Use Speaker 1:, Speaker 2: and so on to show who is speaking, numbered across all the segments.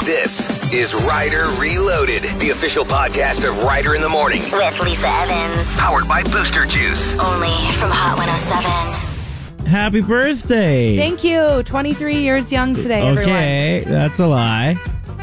Speaker 1: This is Ryder Reloaded, the official podcast of Ryder in the Morning.
Speaker 2: With Lisa Evans.
Speaker 1: Powered by Booster Juice.
Speaker 2: Only from Hot 107.
Speaker 3: Happy birthday.
Speaker 4: Thank you. 23 years young today, everyone.
Speaker 3: Okay, that's a lie.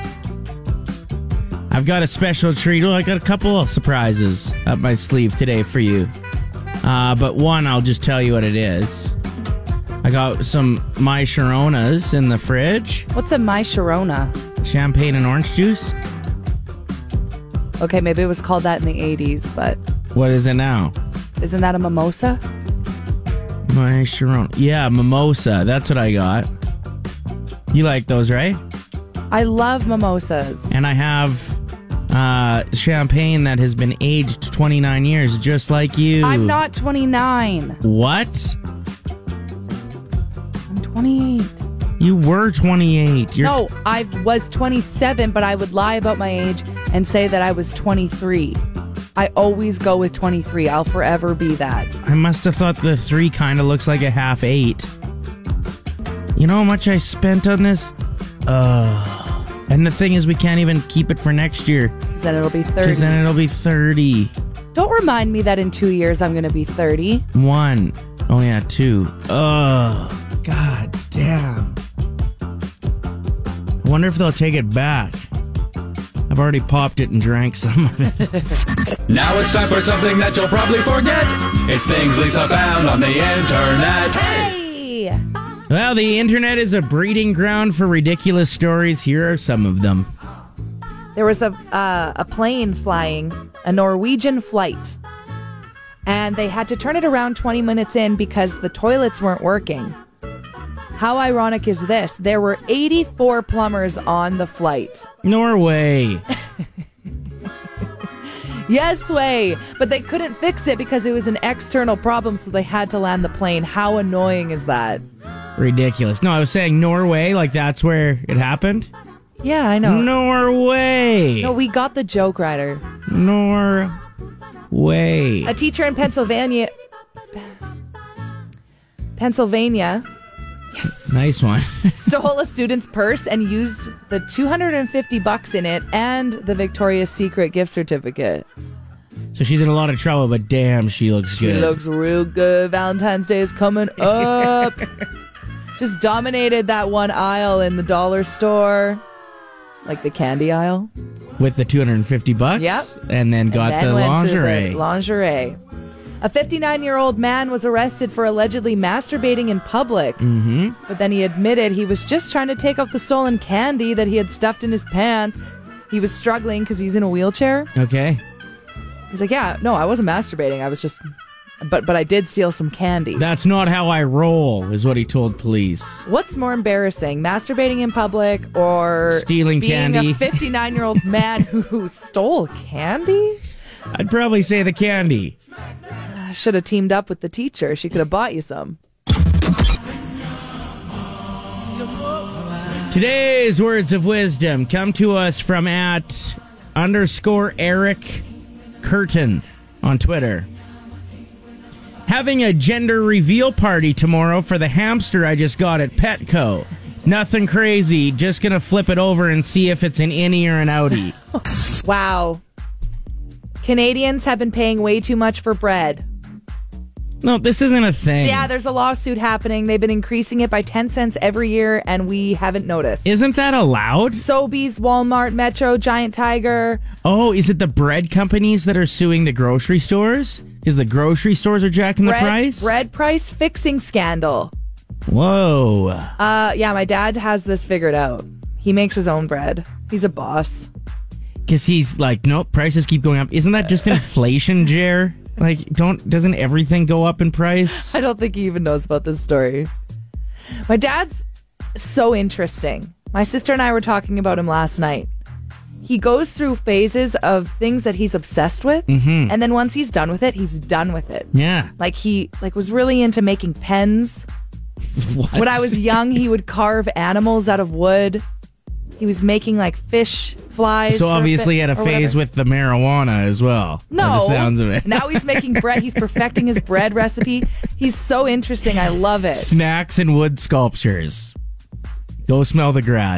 Speaker 3: I've got a special treat. Well, I got a couple of surprises up my sleeve today for you. But one, I'll just tell you what it is. I got some My Sharonas in the fridge.
Speaker 4: What's a My Sharona?
Speaker 3: Champagne and orange juice.
Speaker 4: Okay, maybe it was called that in the 80s, but
Speaker 3: What is it now?
Speaker 4: isn't that a mimosa?
Speaker 3: My Sharona. Yeah, mimosa. That's what I got. You like those, right?
Speaker 4: I love mimosas.
Speaker 3: And I have champagne that has been aged 29 years, just like you.
Speaker 4: I'm not 29.
Speaker 3: What?
Speaker 4: I'm 28.
Speaker 3: You were 28.
Speaker 4: No, I was 27, but I would lie about my age and say that I was 23. I always go with 23. I'll forever be that.
Speaker 3: I must have thought the 3 kind of looks like a half 8. You know how much I spent on this? And the thing is, we can't even keep it for next year.
Speaker 4: Because then it'll be 30.
Speaker 3: Because then it'll be 30.
Speaker 4: Don't remind me that in 2 years I'm going to be 30.
Speaker 3: 1. Oh, yeah, 2. Oh, god damn. I wonder if they'll take it back. I've already popped it and drank some of it.
Speaker 5: Now it's time for something that you'll probably forget. It's things Lisa found on the internet.
Speaker 4: Hey!
Speaker 3: Well, the internet is a breeding ground for ridiculous stories. Here are some of them.
Speaker 4: There was a plane flying, a Norwegian flight, and they had to turn it around 20 minutes in because the toilets weren't working. How ironic is this? There were 84 plumbers on the flight.
Speaker 3: Norway.
Speaker 4: Yes, way. But they couldn't fix it because it was an external problem, so they had to land the plane. How annoying is that?
Speaker 3: Ridiculous. No, I was saying Norway, like that's where it happened.
Speaker 4: Yeah, I know.
Speaker 3: Norway.
Speaker 4: No, we got the joke, Ryder.
Speaker 3: Norway.
Speaker 4: A teacher in Pennsylvania. Yes.
Speaker 3: Nice one.
Speaker 4: Stole a student's purse and used the $250 in it and the Victoria's Secret gift certificate.
Speaker 3: So she's in a lot of trouble, but damn, she looks good.
Speaker 4: She looks real good. Valentine's Day is coming up. Just dominated that one aisle in the dollar store. Like the candy aisle.
Speaker 3: With the $250?
Speaker 4: Yep.
Speaker 3: And then got
Speaker 4: and then
Speaker 3: the
Speaker 4: went
Speaker 3: lingerie.
Speaker 4: To the lingerie. A 59-year-old man was arrested for allegedly masturbating in public.
Speaker 3: Mm-hmm.
Speaker 4: But then he admitted he was just trying to take out the stolen candy that he had stuffed in his pants. He was struggling because he's in a wheelchair.
Speaker 3: Okay.
Speaker 4: He's like, yeah, no, I wasn't masturbating. I was just... But I did steal some candy.
Speaker 3: That's not how I roll, is what he told police.
Speaker 4: What's more embarrassing, masturbating in public or
Speaker 3: stealing
Speaker 4: being
Speaker 3: candy?
Speaker 4: a 59-year-old man who stole candy?
Speaker 3: I'd probably say the candy.
Speaker 4: I should have teamed up with the teacher. She could have bought you some.
Speaker 3: Today's words of wisdom come to us from @_Eric Curtin on Twitter. Having a gender reveal party tomorrow for the hamster I just got at Petco. Nothing crazy. Just gonna flip it over and see if it's an innie or an outie.
Speaker 4: Wow. Canadians have been paying way too much for bread.
Speaker 3: No, this isn't a thing.
Speaker 4: Yeah, there's a lawsuit happening. They've been increasing it by 10 cents every year, and we haven't noticed.
Speaker 3: Isn't that allowed?
Speaker 4: Sobeys, Walmart, Metro, Giant Tiger.
Speaker 3: Oh, is it the bread companies that are suing the grocery stores? Because the grocery stores are jacking the price?
Speaker 4: Bread price fixing scandal.
Speaker 3: Whoa.
Speaker 4: Yeah, my dad has this figured out. He makes his own bread. He's a boss.
Speaker 3: Because he's like, nope, prices keep going up. Isn't that just inflation, Jer? Like, doesn't everything go up in price?
Speaker 4: I don't think he even knows about this story. My dad's so interesting. My sister and I were talking about him last night. He goes through phases of things that he's obsessed with, and then once he's done with it, he's done with it.
Speaker 3: Yeah.
Speaker 4: Like he was really into making pens.
Speaker 3: What?
Speaker 4: When I was young, he would carve animals out of wood. He was making like fish flies.
Speaker 3: So obviously he had a phase with the marijuana as well.
Speaker 4: No.
Speaker 3: By the sounds of it.
Speaker 4: Now he's making bread. He's perfecting his bread recipe. He's so interesting. I love it.
Speaker 3: Snacks and wood sculptures. Go smell the garage.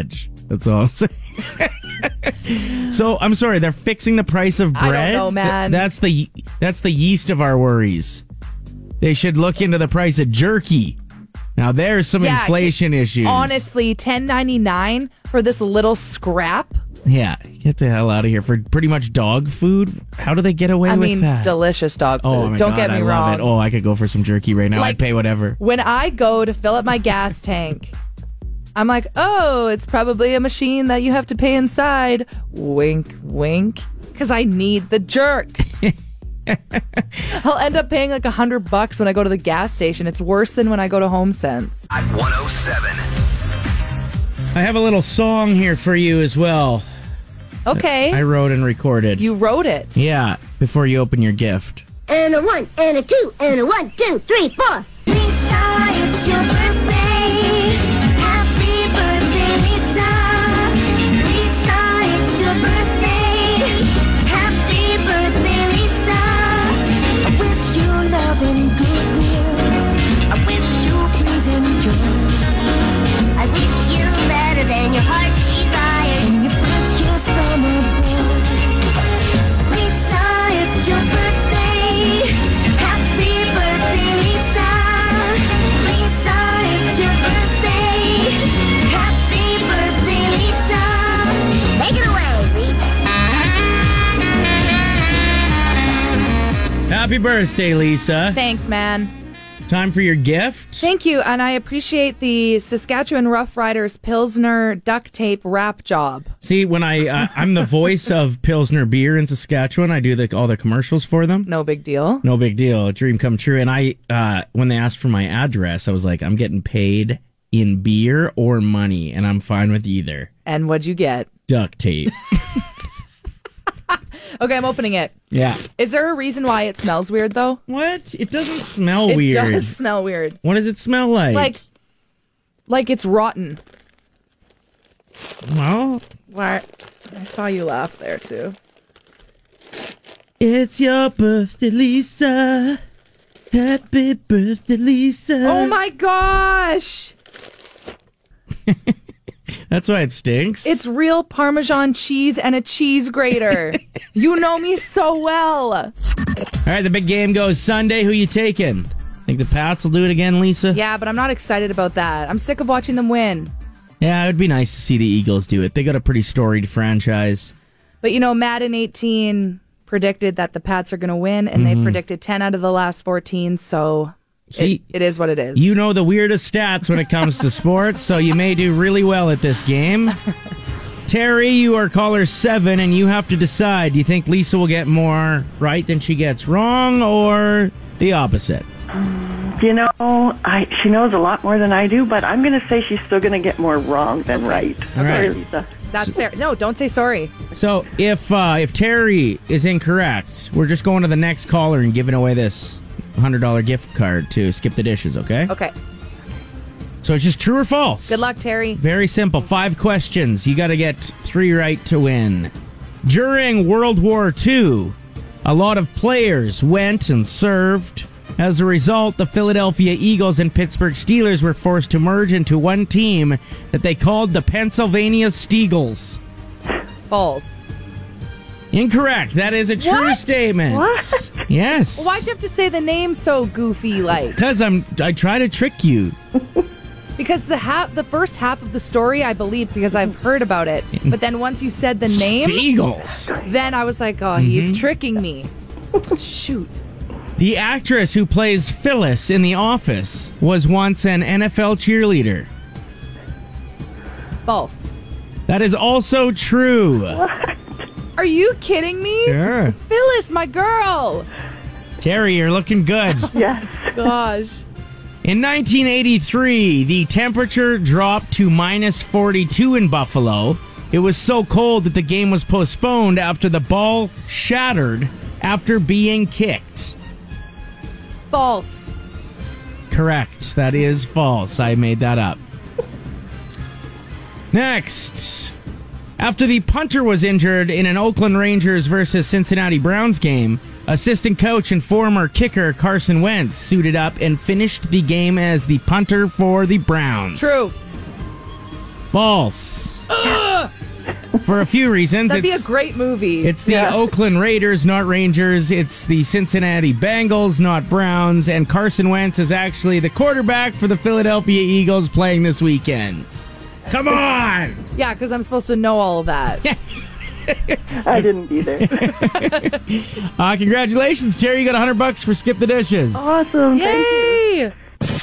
Speaker 3: That's all I'm saying. So, I'm sorry, they're fixing the price of bread?
Speaker 4: I don't know, man.
Speaker 3: That's the yeast of our worries. They should look into the price of jerky. Now, there's some inflation issues.
Speaker 4: Honestly, $10.99 for this little scrap?
Speaker 3: Yeah, get the hell out of here. For pretty much dog food? How do they get away with that?
Speaker 4: Delicious dog food.
Speaker 3: Oh, my
Speaker 4: Don't
Speaker 3: God,
Speaker 4: get me
Speaker 3: I love
Speaker 4: wrong.
Speaker 3: it. Oh, I could go for some jerky right now. I'd pay whatever.
Speaker 4: When I go to fill up my gas tank, I'm like, oh, it's probably a machine that you have to pay inside. Wink, wink. Because I need the jerk. I'll end up paying like $100 when I go to the gas station. It's worse than when I go to HomeSense.
Speaker 1: At 107.
Speaker 3: I have a little song here for you as well.
Speaker 4: Okay.
Speaker 3: I wrote and recorded.
Speaker 4: You wrote it.
Speaker 3: Yeah, before you open your gift.
Speaker 6: And a 1, and a 2, and a 1, 2, 3, 4. Lisa, it's your birthday. Happy birthday, Lisa. Lisa, it's your birthday. Happy birthday, Lisa. I wish you love and goodwill. I wish you peace and joy. I wish you better than your heart desires. And your first kiss from a boy. Lisa, it's your birthday. Happy birthday, Lisa. Lisa, it's your birthday. Happy birthday, Lisa. Take it away, Lisa.
Speaker 3: Happy birthday, Lisa.
Speaker 4: Thanks, man.
Speaker 3: Time for your gift.
Speaker 4: Thank you, and I appreciate the Saskatchewan Rough Riders Pilsner duct tape wrap job.
Speaker 3: See, when I'm the voice of Pilsner beer in Saskatchewan, I do all the commercials for them.
Speaker 4: No big deal.
Speaker 3: No big deal. A dream come true. And I, when they asked for my address, I was like, I'm getting paid in beer or money, and I'm fine with either.
Speaker 4: And what'd you get?
Speaker 3: Duct tape.
Speaker 4: Okay, I'm opening it.
Speaker 3: Yeah.
Speaker 4: Is there a reason why it smells weird, though?
Speaker 3: What? It doesn't smell
Speaker 4: It
Speaker 3: weird.
Speaker 4: does smell weird.
Speaker 3: What does it smell like?
Speaker 4: Like it's rotten.
Speaker 3: Well,
Speaker 4: Why? I saw you laugh there, too.
Speaker 3: it's your birthday, Lisa. Happy birthday, Lisa.
Speaker 4: Oh, my gosh!
Speaker 3: That's why it stinks.
Speaker 4: It's real Parmesan cheese and a cheese grater. You know me so well.
Speaker 3: All right, the big game goes Sunday. Who you taking? Think the Pats will do it again, Lisa?
Speaker 4: Yeah, but I'm not excited about that. I'm sick of watching them win.
Speaker 3: Yeah, it would be nice to see the Eagles do it. They got a pretty storied franchise.
Speaker 4: But, you know, Madden 18 predicted that the Pats are going to win, and they predicted 10 out of the last 14, so
Speaker 3: See,
Speaker 4: it is what it is.
Speaker 3: you know the weirdest stats when it comes to sports, so you may do really well at this game. Terry, you are caller 7, and you have to decide. Do you think Lisa will get more right than she gets wrong, or the opposite?
Speaker 7: You know, she knows a lot more than I do, but I'm going to say she's still going to get more wrong than right.
Speaker 3: All right.
Speaker 7: Sorry, Lisa.
Speaker 4: That's fair. No, don't say sorry.
Speaker 3: So if Terry is incorrect, we're just going to the next caller and giving away this $100 gift card to Skip the Dishes, okay?
Speaker 4: Okay.
Speaker 3: So it's just true or false.
Speaker 4: Good luck, Terry.
Speaker 3: Very simple. 5 questions. You got to get 3 right to win. During World War II, a lot of players went and served. As a result, the Philadelphia Eagles and Pittsburgh Steelers were forced to merge into one team that they called the Pennsylvania Steagles.
Speaker 4: False.
Speaker 3: Incorrect. That is a true
Speaker 4: What?
Speaker 3: statement.
Speaker 7: What?
Speaker 3: Yes.
Speaker 4: Why'd you have to say the name so goofy like?
Speaker 3: Because I try to trick you.
Speaker 4: Because the first half of the story, I believe, because I've heard about it. But then once you said the name,
Speaker 3: Steagles.
Speaker 4: then I was like, oh, he's tricking me. Shoot.
Speaker 3: The actress who plays Phyllis in The Office was once an NFL cheerleader.
Speaker 4: False.
Speaker 3: That is also true.
Speaker 4: Are you kidding me?
Speaker 3: Sure.
Speaker 4: Phyllis, my girl.
Speaker 3: Terry, you're looking good.
Speaker 7: Yes.
Speaker 4: Gosh.
Speaker 3: In 1983, the temperature dropped to minus 42 in Buffalo. It was so cold that the game was postponed after the ball shattered after being kicked.
Speaker 4: False.
Speaker 3: Correct. That is false. I made that up. Next. After the punter was injured in an Oakland Rangers versus Cincinnati Browns game, assistant coach and former kicker Carson Wentz suited up and finished the game as the punter for the Browns.
Speaker 4: True.
Speaker 3: False. For a few reasons.
Speaker 4: That'd be a great movie.
Speaker 3: It's the Oakland Raiders, not Rangers. It's the Cincinnati Bengals, not Browns. And Carson Wentz is actually the quarterback for the Philadelphia Eagles playing this weekend. Come on!
Speaker 4: Yeah, because I'm supposed to know all of that.
Speaker 7: I didn't either.
Speaker 3: Congratulations, Terry. You got $100 for Skip the Dishes.
Speaker 7: Awesome. Thank you.
Speaker 4: Yay!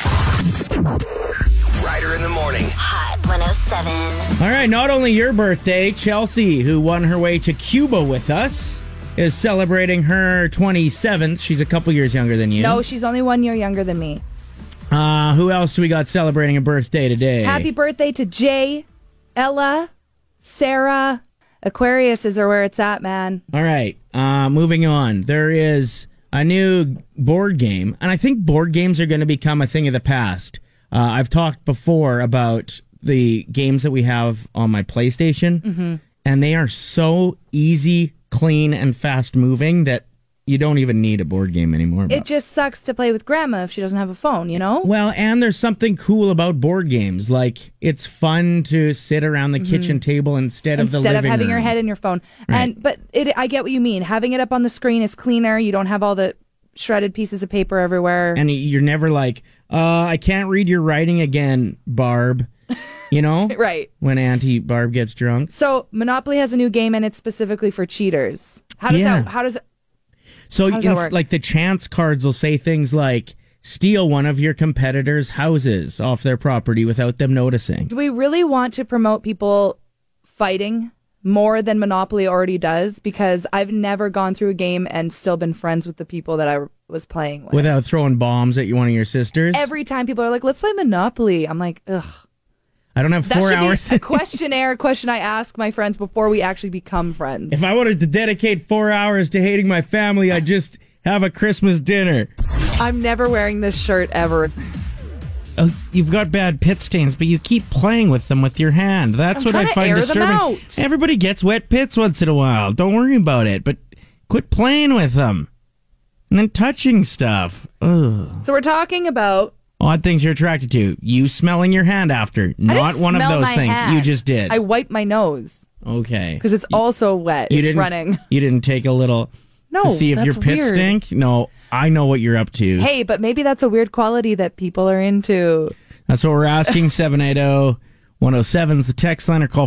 Speaker 1: Ryder in the morning.
Speaker 2: Hot 107.
Speaker 3: All right, not only your birthday, Chelsea, who won her way to Cuba with us, is celebrating her 27th. She's a couple years younger than you.
Speaker 4: No, she's only 1 year younger than me.
Speaker 3: Who else do we got celebrating a birthday today?
Speaker 4: Happy birthday to Jay, Ella, Sarah. Aquarius is where it's at, man.
Speaker 3: All right, moving on. There is a new board game, and I think board games are going to become a thing of the past. I've talked before about the games that we have on my PlayStation, and they are so easy, clean, and fast-moving that you don't even need a board game anymore.
Speaker 4: It just sucks to play with grandma if she doesn't have a phone, you know?
Speaker 3: Well, and there's something cool about board games. Like, it's fun to sit around the kitchen table instead of the living room.
Speaker 4: Instead of having your head in your phone.
Speaker 3: Right.
Speaker 4: But I get what you mean. Having it up on the screen is cleaner. You don't have all the shredded pieces of paper everywhere.
Speaker 3: And you're never like, I can't read your writing again, Barb. You know?
Speaker 4: Right.
Speaker 3: When Auntie Barb gets drunk.
Speaker 4: So, Monopoly has a new game, and it's specifically for cheaters. How does that
Speaker 3: So
Speaker 4: How does that work?
Speaker 3: like the chance cards will say things like, steal one of your competitors' houses off their property without them noticing.
Speaker 4: Do we really want to promote people fighting more than Monopoly already does? Because I've never gone through a game and still been friends with the people that I was playing with.
Speaker 3: Without throwing bombs at one of your sisters?
Speaker 4: Every time people are like, let's play Monopoly, I'm like, ugh.
Speaker 3: I don't have 4 hours.
Speaker 4: Be a question I ask my friends before we actually become friends.
Speaker 3: If I wanted to dedicate 4 hours to hating my family, I'd just have a Christmas dinner.
Speaker 4: I'm never wearing this shirt ever.
Speaker 3: You've got bad pit stains, but you keep playing with them with your hand. That's what I find
Speaker 4: air
Speaker 3: disturbing.
Speaker 4: them out.
Speaker 3: Everybody gets wet pits once in a while. Don't worry about it, but quit playing with them. And then touching stuff. Ugh.
Speaker 4: So we're talking about
Speaker 3: Odd things you're attracted to. You smelling your hand after. Not one of those things. You just did.
Speaker 4: I wiped my nose
Speaker 3: Okay.
Speaker 4: because it's also wet. It's running.
Speaker 3: You didn't take a little
Speaker 4: No,
Speaker 3: to see if your
Speaker 4: that's
Speaker 3: pits
Speaker 4: weird.
Speaker 3: stink? No, I know what you're up to.
Speaker 4: Hey, but maybe that's a weird quality that people are into.
Speaker 3: That's what we're asking. 780-107's the text line, or call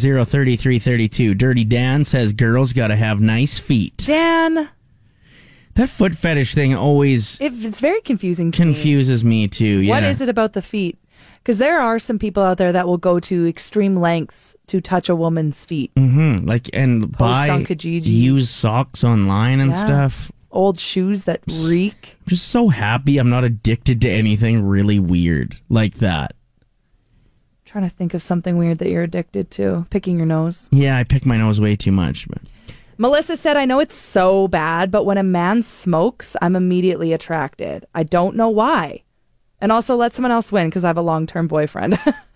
Speaker 3: 450-3332. Dirty Dan says girls got to have nice feet.
Speaker 4: Dan,
Speaker 3: That foot fetish thing always
Speaker 4: it's very confusing to me.
Speaker 3: confuses me too. Yeah.
Speaker 4: What is it about the feet? Because there are some people out there that will go to extreme lengths to touch a woman's feet.
Speaker 3: Like, and
Speaker 4: Post
Speaker 3: buy
Speaker 4: on Kijiji.
Speaker 3: used socks online and
Speaker 4: Yeah.
Speaker 3: stuff.
Speaker 4: Old shoes that reek.
Speaker 3: I'm just so happy I'm not addicted to anything really weird like that.
Speaker 4: Trying to think of something weird that you're addicted to. Picking your nose.
Speaker 3: Yeah, I pick my nose way too much. But
Speaker 4: Melissa said, I know it's so bad, but when a man smokes, I'm immediately attracted. I don't know why. And also let someone else win because I have a long-term boyfriend.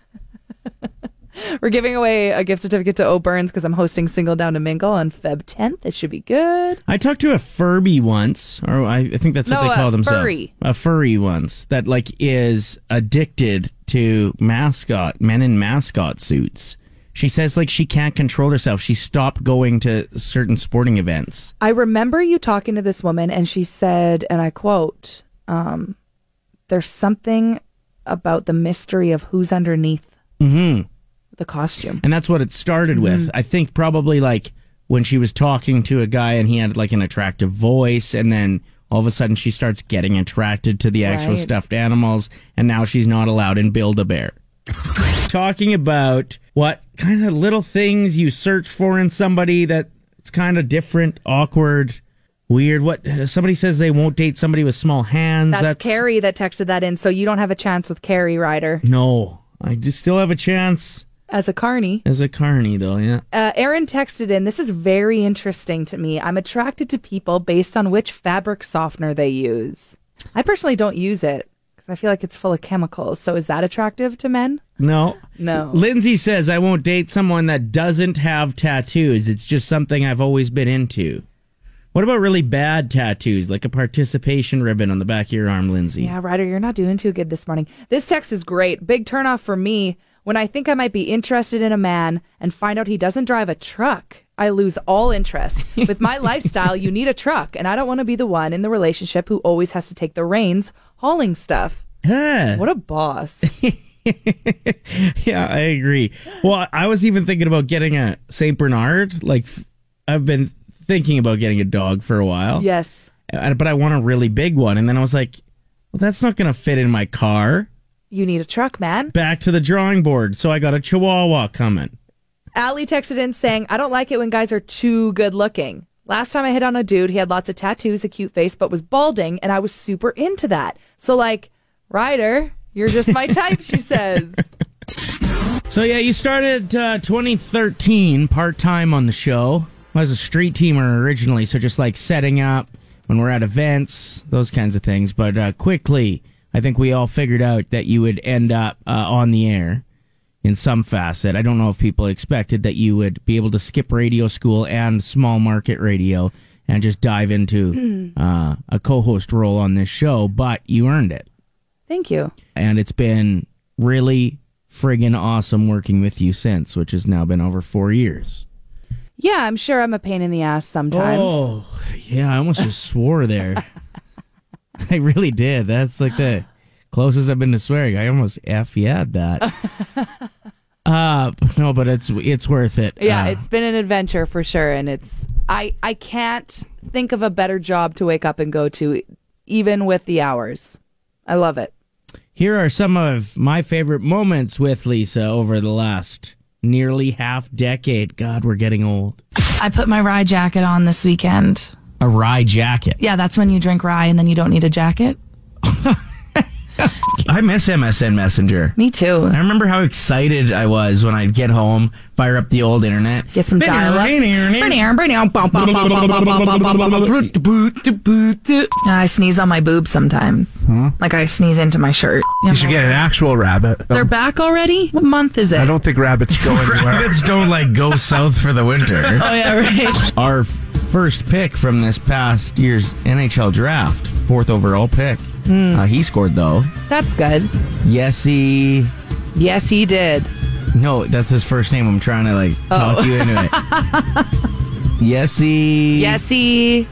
Speaker 4: We're giving away a gift certificate to O'Byrne's because I'm hosting Single Down to Mingle on Feb 10th. It should be good.
Speaker 3: I talked to a Furby once, or I think that's what
Speaker 4: No,
Speaker 3: they call
Speaker 4: a
Speaker 3: themselves.
Speaker 4: furry.
Speaker 3: A furry once that like is addicted to men in mascot suits. She says like she can't control herself. She stopped going to certain sporting events.
Speaker 4: I remember you talking to this woman and she said, and I quote, there's something about the mystery of who's underneath the costume.
Speaker 3: And that's what it started with. I think probably like when she was talking to a guy and he had like an attractive voice, and then all of a sudden she starts getting attracted to the actual
Speaker 4: Right.
Speaker 3: stuffed animals, and now she's not allowed in Build-A-Bear. Talking about what kind of little things you search for in somebody that it's kind of different, awkward, weird. What somebody says they won't date somebody with small hands.
Speaker 4: That's Carrie that texted that in, so you don't have a chance with Carrie Ryder.
Speaker 3: No, I just still have a chance
Speaker 4: As a carny.
Speaker 3: as a carny, though. Yeah.
Speaker 4: Aaron texted in, this is very interesting to me. I'm attracted to people based on which fabric softener they use. I personally don't use it because I feel like it's full of chemicals. So is that attractive to men?
Speaker 3: No.
Speaker 4: No.
Speaker 3: Lindsay says, I won't date someone that doesn't have tattoos. It's just something I've always been into. What about really bad tattoos, like a participation ribbon on the back of your arm, Lindsay?
Speaker 4: Yeah, Ryder, you're not doing too good this morning. This text is great. Big turnoff for me When I think I might be interested in a man and find out he doesn't drive a truck, I lose all interest. With my lifestyle, you need a truck, and I don't want to be the one in the relationship who always has to take the reins hauling stuff. What a boss.
Speaker 3: Yeah, I agree. Well, I was even thinking about getting a St. Bernard. Like, I've been thinking about getting a dog for a while.
Speaker 4: Yes.
Speaker 3: But I want a really big one. And then I was like, well, that's not going to fit in my car.
Speaker 4: You need a truck, man.
Speaker 3: Back to the drawing board. So I got a Chihuahua coming.
Speaker 4: Allie texted in saying, I don't like it when guys are too good looking. Last time I hit on a dude, he had lots of tattoos, a cute face, but was balding, and I was super into that. So, like, Ryder, you're just my type, she says.
Speaker 3: So, yeah, you started 2013 part-time on the show. I was a street teamer originally, so just like setting up when we're at events, those kinds of things. But quickly, I think we all figured out that you would end up on the air in some facet. I don't know if people expected that you would be able to skip radio school and small market radio and just dive into a co-host role on this show, but you earned it.
Speaker 4: Thank you.
Speaker 3: And it's been really friggin' awesome working with you since, which has now been over 4 years.
Speaker 4: Yeah, I'm sure I'm a pain in the ass sometimes.
Speaker 3: Oh, yeah, I almost just swore there. I really did. That's like the closest I've been to swearing. I almost F-y'd that. No, but it's worth it.
Speaker 4: Yeah, it's been an adventure for sure, and I can't think of a better job to wake up and go to, even with the hours. I love it.
Speaker 3: Here are some of my favorite moments with Lisa over the last nearly half decade. God, we're getting old.
Speaker 8: I put my rye jacket on this weekend.
Speaker 3: A rye jacket?
Speaker 8: Yeah, that's when you drink rye and then you don't need a jacket.
Speaker 3: I miss MSN Messenger.
Speaker 8: Me too.
Speaker 3: I remember how excited I was when I'd get home, fire up the old internet.
Speaker 8: Get some dial-up. I sneeze on my boobs sometimes. Like I sneeze into my shirt.
Speaker 9: You should get an actual rabbit.
Speaker 8: They're back already? What month is it?
Speaker 9: I don't think rabbits go anywhere.
Speaker 3: Rabbits don't go south for the winter.
Speaker 8: Oh yeah, right.
Speaker 3: Our first pick from this past year's NHL draft, 4th overall pick. He scored, though.
Speaker 4: That's good.
Speaker 3: Yesy.
Speaker 4: Yes, he did.
Speaker 3: No, that's his first name. I'm trying to, talk you into it. Yesy.
Speaker 4: Yesy.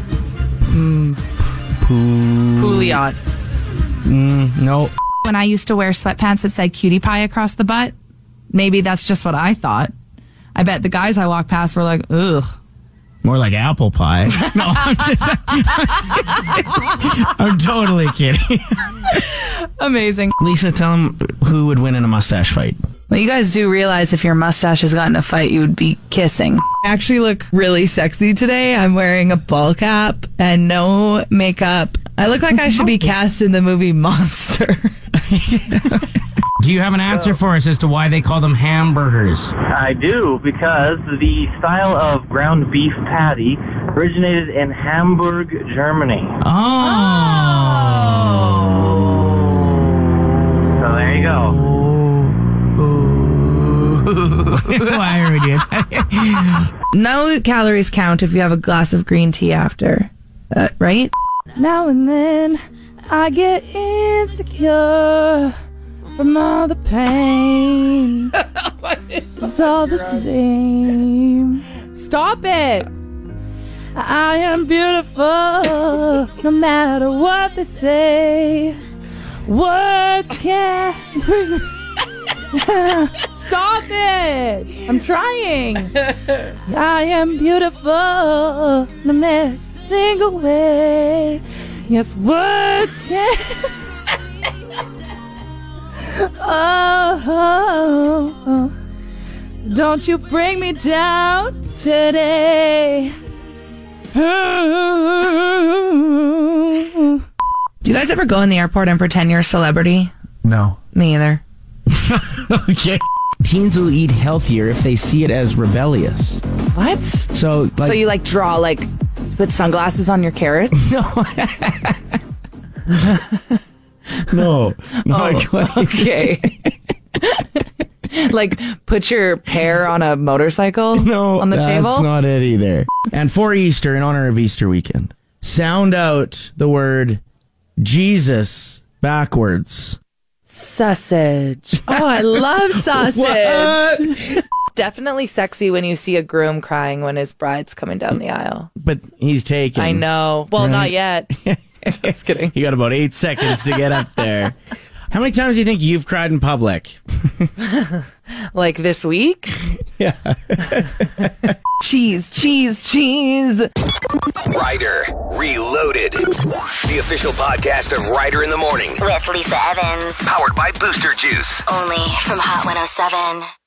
Speaker 4: Pouliot.
Speaker 3: No.
Speaker 8: When I used to wear sweatpants that said cutie pie across the butt, maybe that's just what I thought. I bet the guys I walked past were like, ugh.
Speaker 3: More like apple pie. No, I'm totally kidding.
Speaker 8: Amazing.
Speaker 3: Lisa, tell him who would win in a mustache fight.
Speaker 8: Well, you guys do realize if your mustache has gotten a fight, you would be kissing. I actually look really sexy today. I'm wearing a ball cap and no makeup. I look like I should be cast in the movie Monster.
Speaker 3: Do you have an answer for us as to why they call them hamburgers?
Speaker 10: I do, because the style of ground beef patty originated in Hamburg, Germany. So there you go.
Speaker 3: Why are we doing that?
Speaker 8: No calories count if you have a glass of green tea after. Right? Now and then I get insecure from all the pain. It's all the same.
Speaker 4: Stop it.
Speaker 8: I am beautiful no matter what they say. Words can't bring me.
Speaker 4: Stop it. I'm trying.
Speaker 8: I am beautiful no matter single way. Yes, words can't. Oh, don't you bring me down today. Do you guys ever go in the airport and pretend you're a celebrity?
Speaker 9: No.
Speaker 8: Me either.
Speaker 3: Okay. Teens will eat healthier if they see it as rebellious.
Speaker 4: What?
Speaker 3: So
Speaker 4: you draw put sunglasses on your carrots?
Speaker 3: No.
Speaker 4: Okay. Put your pear on a motorcycle on the table?
Speaker 3: That's not it either. And for Easter, in honor of Easter weekend, sound out the word Jesus backwards.
Speaker 4: Sausage. Oh, I love sausage. Definitely sexy when you see a groom crying when his bride's coming down the aisle.
Speaker 3: But he's taken.
Speaker 4: I know. Well,
Speaker 3: Right.
Speaker 4: not yet. Just kidding.
Speaker 3: You got about 8 seconds to get up there. How many times do you think you've cried in public?
Speaker 4: Like this week?
Speaker 3: Yeah.
Speaker 4: Cheese, cheese, cheese.
Speaker 1: Ryder Reloaded. The official podcast of Ryder in the Morning.
Speaker 2: With Lisa Evans.
Speaker 1: Powered by Booster Juice.
Speaker 2: Only from Hot 107.